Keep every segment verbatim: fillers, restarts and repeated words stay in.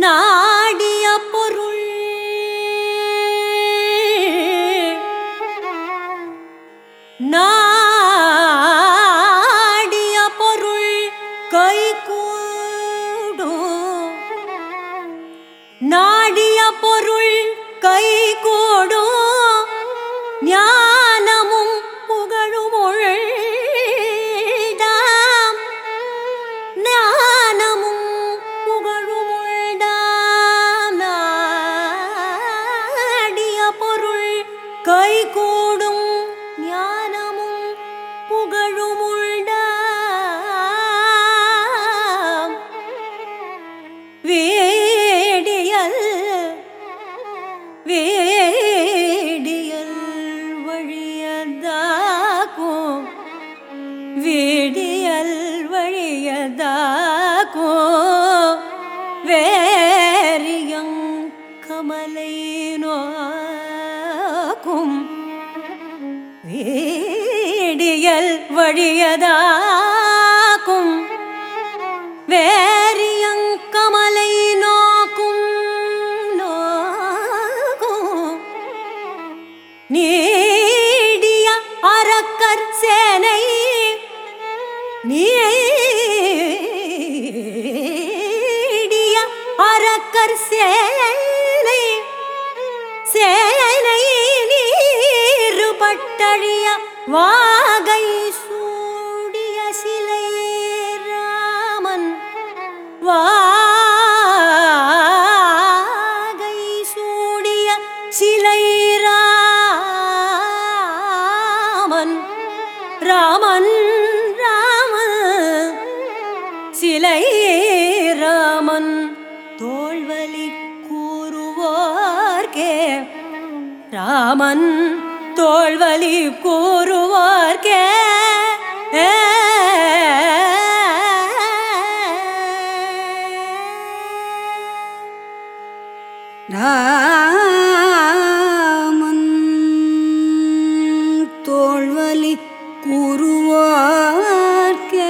நாடிய பொருள் நாடிய பொருள் கைகூடும் நாடிய பொருள் கைகூடும் ஞானமும் புகழும் உள்தாம் ஞானமும் புகழும் உள்தாம் நாடிய பொருள் கைகூடும் ஞானமும் புகழும் உள்தாம் வேடியல் வேடியல் வழியதாக்கும் வேடியல் வழியதாக்கும் வேரியங் கமலை நோக்கும் வேடியல் வழியதாக்கும் வேரியங் கமலை நோக்கும் நோக்கும் நீடிய அரக்கர் சேனை நீடிய அரக்கர் சேனை சேனை நீருபட்டழிய வாகை சூடிய சிலை ராமன் வாகை சூடிய சிலை ராமன் ராமன் ராமன் சிலை ராமன் தோள்வலி கூறுவோர்க்கே ராமன் தோள்வலி கூறுவோர்க்கே ராமன் தோள்வலி கூறுவோர்க்கே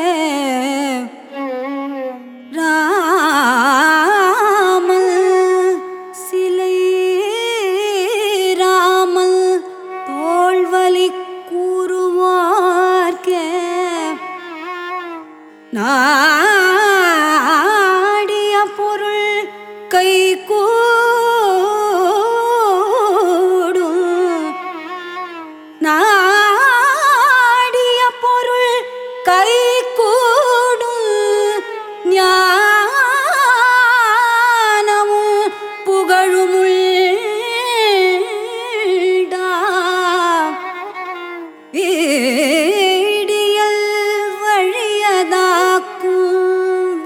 ராமல் சிலை ராமல் தோள்வலி கூறுவோர்க்கே நாடிய பொருள் கைகூடும் நாடிய பொருள் கைகூடும் ஞானமும் புகழும் உள்தாம் வேடியல் வழியதாக்கும்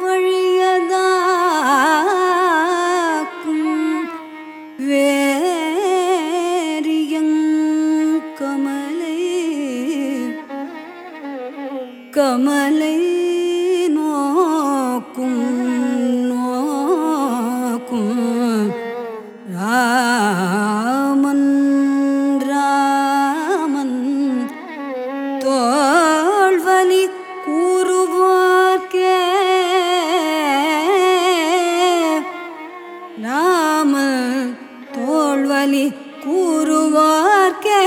வழியதாக்கும் வேரியங் கமலை கமலை நோக்கும் நோக்கும் ராமன் ராமன் தோள்வலி கூறுவோர்க்கே ராமன் தோள்வலி கூறுவோர்க்கே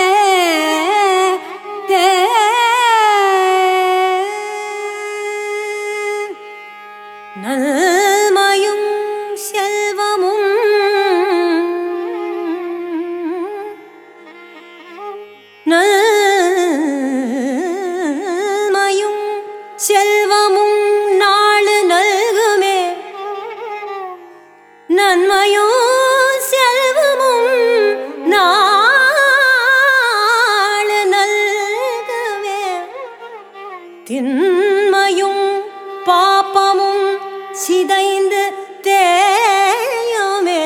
நல்மையும் செல்வமும் நல்மையும் செல்வமும் நாளு நல்குமே நன்மையும் செல்வமும் நாளு நல்குமே தின்மையும் பாப்பமும் சிதைந்து தேயுமே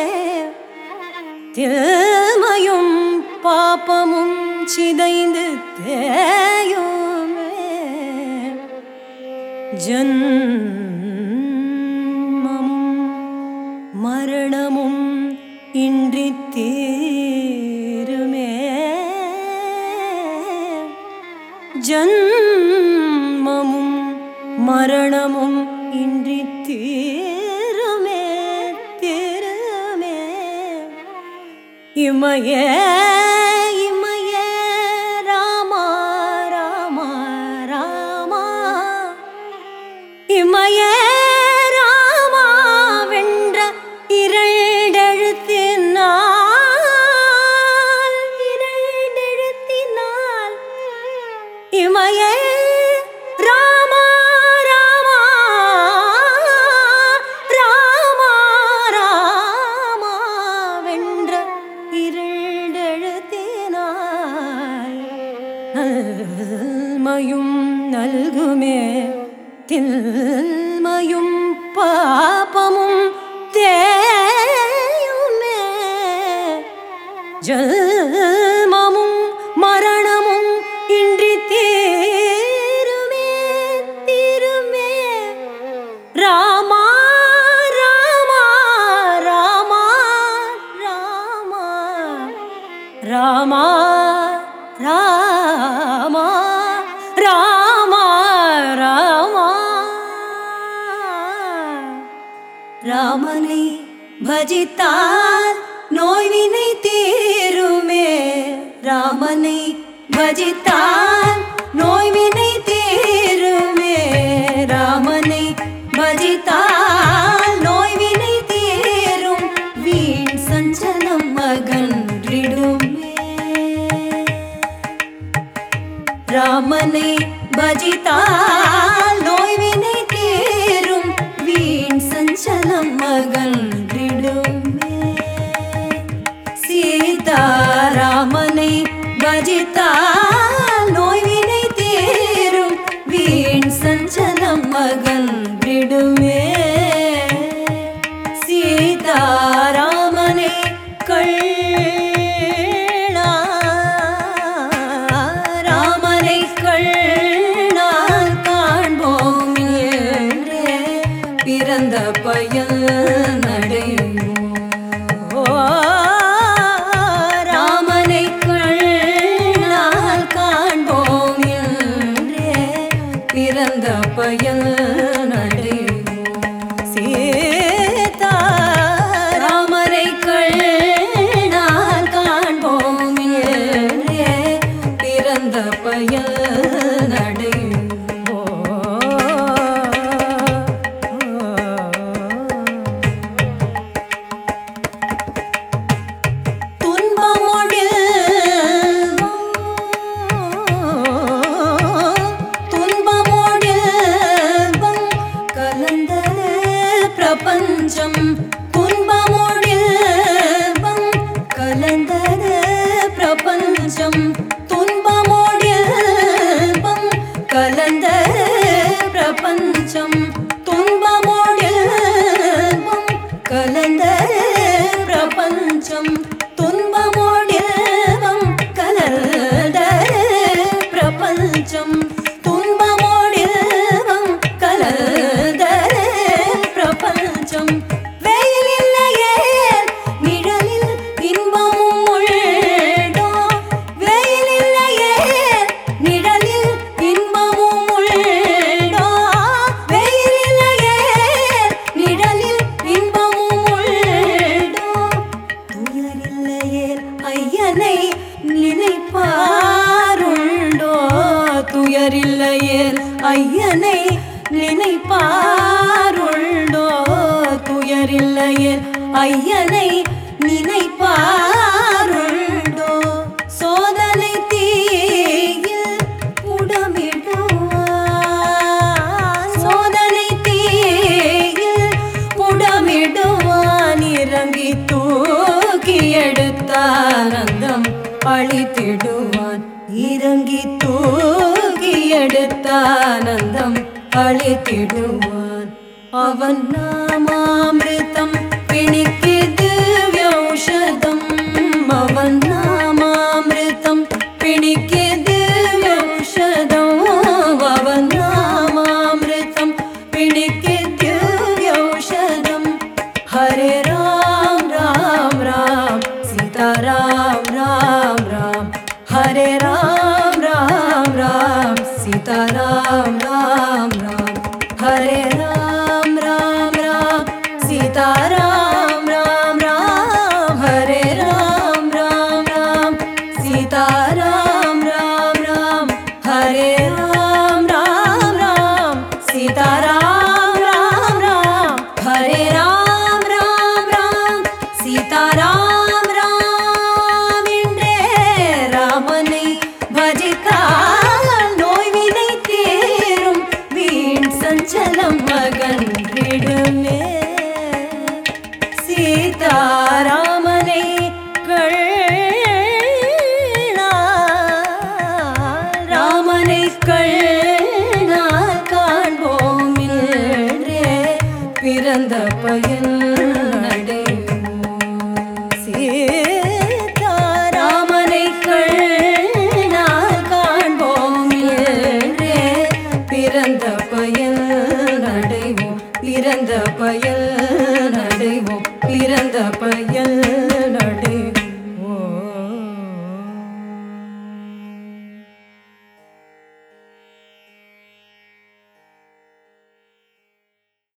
தின்மையும் பாப்பமும் சிதைந்து தேயுமே ஜன்மமும் மரணமும் இன்றி தீருமே ஜன்மமும் மரணமும் இன்றி தீருமே இமையே இமையே ராமா ராமா ராமா இமையே ராமா வென்ற இரண்டெழுத்தினால் இரண்டெழுத்தினால் இமையே ராமா ராமா ராமா ராமா வென்ற இரண்டெழுத்தினால் நல்மையும் நல்குமே தில்மையும் பாபமும் தேயுமே ஜல்மமும் மரணமும் இன்றி தீருமே தீருமே ராமா ராமா ராமா ராமா ராமா ராமா ராமா ராமா ராமனை பஜித்தால் நோய்வினை தீருமே ராமனை பஜித்தால் நோய்வினை தீருமே ராமனை பஜித்தால் நோய்வினை தீரும் வீண் சஞ்சலம் அகன்றிடுமே ராமனை பஜித்தால் நோய்வினை தீரும் வீண் சஞ்சலம் அகன்றிடுமே சீதாராமனை பஜித்தால் நோய்வினை தீரும் வீண் சஞ்சலம் அகன்றிடுமே சீதாராமனை கள்ளா ராமனை கண்ணால் காண்போம் என்றே பிறந்த பயன் நடையுமோ ராமனை கண்ணால் காண்போம் என்றே பிறந்த பயன் நடையுமோ சீதா ராமனை கண்ணால் காண்போம் என்றே பிறந்த பயன் நடையுமோ பிரபஞ்சம் துன்பமோடில்பம் கலந்தது பிரபஞ்சம் துன்பமோடில்பம் கலந்தது பிரபஞ்சம் துன்பமோடில்பம் கலந்தது பிரபஞ்சம் துன்பமோடில்பம் கலந்தது பிரபஞ்சம் துன்பமோடில்பம் கலந்தது பிரபஞ்சம் வெயில் இல்லையே நிழலில் இன்பமும் உள்டோ வெயில் இல்லையே நிழலில் இன்பமும் உள்டோ வெயில் இல்லையே நிழலில் இன்பமும் உள்டோ துயரில்லையே ஐயனை நினைப்பாருண்டோ துயரில்லையே ஐயனை நினைப்பாருண்டோ துயரில்லையே ஐயனை நினைப்பாருண்டோ சோதனை தீயில் புடமிடுவான் சோதனை தீயில் புடமிடுவான் இறங்கி தூக்கி எடுத்தானந்தம் அழித்திடுவான் இறங்கி தூக்கி எடுத்தானந்தம் அழித்திடுவான் அவன் நாமாமிருதம் பிணிக்கு திவ்யௌஷதம் அவன் நாமாமிருதம் பிணிக்கு திவ்யௌஷதம் அவன் நாமாமிருதம் பிணிக்கு திவ்யௌஷதம் ஹரே ராம் ராம் ராம் சீதாராம் ராம் ராம் ஹரே ராம் ராம் ராம் சீதாராம் ராம் ராம் हरे राम राम राम सीता राम राम राम हरे राम राम கண்ணால் காண்போம் என்றே பிறந்த பயன் அடைவோம். சீதாராமனை கண்ணால் காண்போம் என்றே பிறந்த பயன் அடைவோம். பிறந்த பயன் அடைவோம். பிறந்த பயன் அடைவோம்.